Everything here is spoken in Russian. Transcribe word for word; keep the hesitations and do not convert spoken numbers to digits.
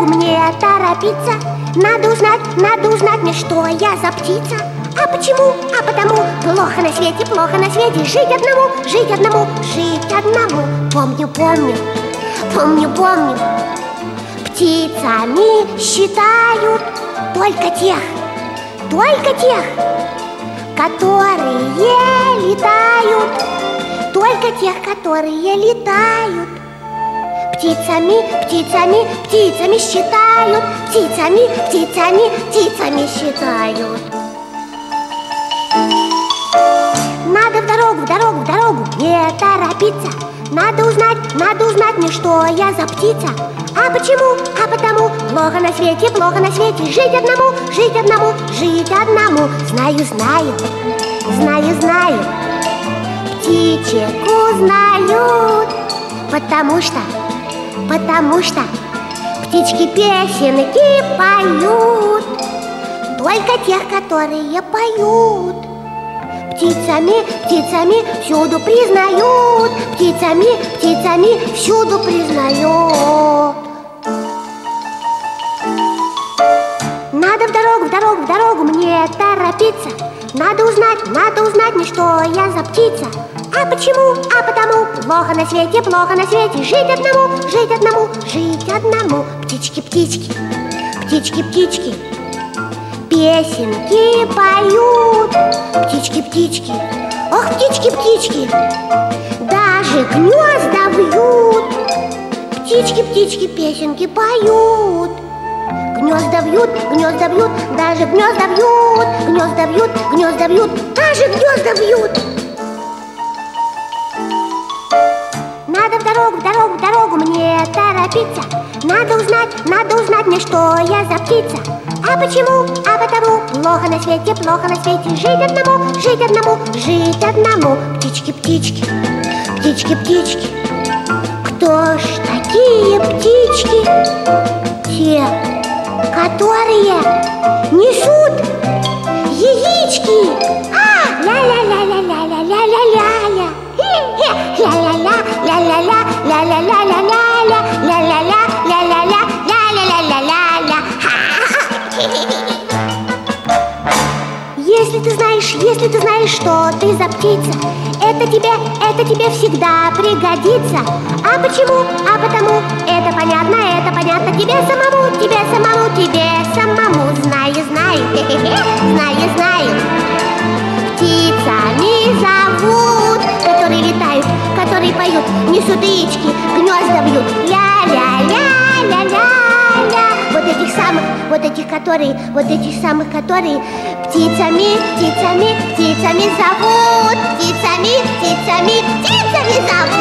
дорогу мне торопиться. Надо узнать, надо узнать мне, что я за птица. А почему? А потому плохо на свете, плохо на свете жить одному, жить одному, жить одному. Помню, помню, помню, помню. Птицами считают только тех, только тех, которые летают, только тех, которые летают. Птицами, птицами, птицами считают, птицами, птицами, птицами считают. Надо в дорогу, в дорогу, в дорогу не торопиться. Надо узнать, надо узнать мне, что я за птица. А почему? А потому плохо на свете, плохо на свете жить одному, жить одному, жить одному. Знаю, знаю, знаю, знаю. Птичек узнают, потому что, потому что птички песенки поют, только тех, которые поют. Птицами, птицами всюду признают, птицами, птицами всюду признают. Надо в дорогу, в дорогу, в дорогу мне торопиться. Надо узнать, надо узнать мне, что я за птица. А почему? А потому плохо на свете, плохо на свете жить одному, жить одному, жить одному. Птички, птички, птички, птички песенки поют. Птички, птички, ох, птички, птички, даже гнезда вьют. Птички, птички песенки поют. Гнезда вьют, гнезда вьют, даже гнезда вьют. Гнезда вьют, гнезда вьют, даже гнезда вьют. Надо в дорогу, в дорогу, в дорогу мне торопиться. Надо узнать, надо узнать мне, что я за птица. А почему? А потому плохо на свете, плохо на свете жить одному, жить одному, жить одному. Птички, птички, птички, птички. Кто ж такие птички? Те, которые несут яички. А, ля-ля-ля-ля-ля-ля-ля-ля-ля-ля. Ля-ля-ля, ля-ля-ля, ля-ля-ля-ля-ля-ля, ля-ля-ля, ля-ля-ля, ля-ля-ля-ля-ля-ля. Если ты знаешь, если ты знаешь, что ты за птица, это тебе, это тебе всегда пригодится. А почему? А потому это понятно, это понятно тебе самому, тебе самому, тебе самому. Знаю, знаю, знаю, знаю. Птицами зовут, которые летают, которые поют, несут яички, гнезда вьют. Ля-ля-ля-ля-ля-ля. Вот этих самых, вот этих, которые, вот этих самых, которые птицами, птицами, птицами зовут. Птицами, птицами, птицами зовут.